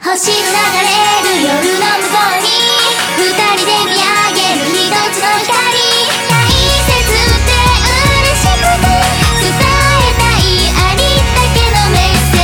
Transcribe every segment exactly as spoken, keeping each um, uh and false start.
星の流れる夜の向こうに二人で見上げる一つの光、大切で嬉しくて伝えたいありったけのメッセ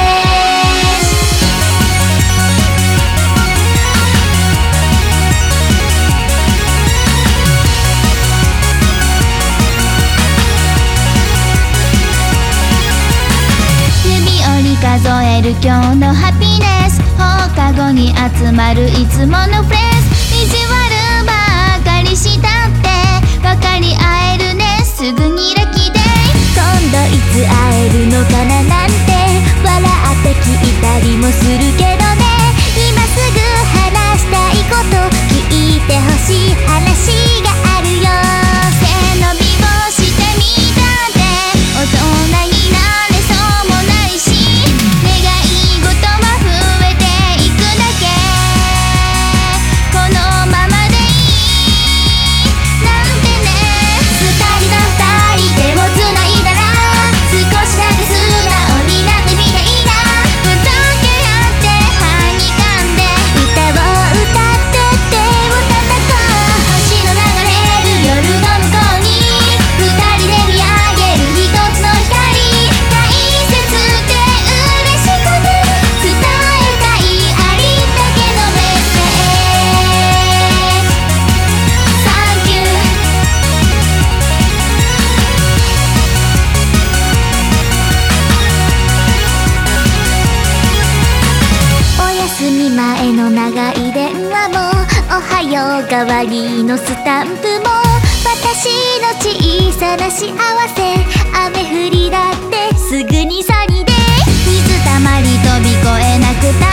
ージ。指折り数える今日のハピネス、放課後に集まるいつものフレーズ、意地悪ばかりしたって分かり合えるね、すぐにラッキーデイ。今度いつ会えるのかななんて笑って聞いたりもするけどね、今すぐ話したいこと聞いてほしい話があるよ。背伸びをしてみたって大人になれそうもないし、願い事も増えていくだけ、このままでいいなんてね。二人が二人手をつないだら少しだけ素直になってみたいな、ふざけ合ってはにかんで歌を歌って手を叩こう。星の流れる夜の向こうに二人で見上げる一つの光、大切で嬉しくて伝えたいありったけのメッセージ。Thank you。 お休み前の長い電話もおはよう代わりのスタンプも、私の小さな幸せ、雨降りだってすぐにサニーで水たまり飛び越えなくた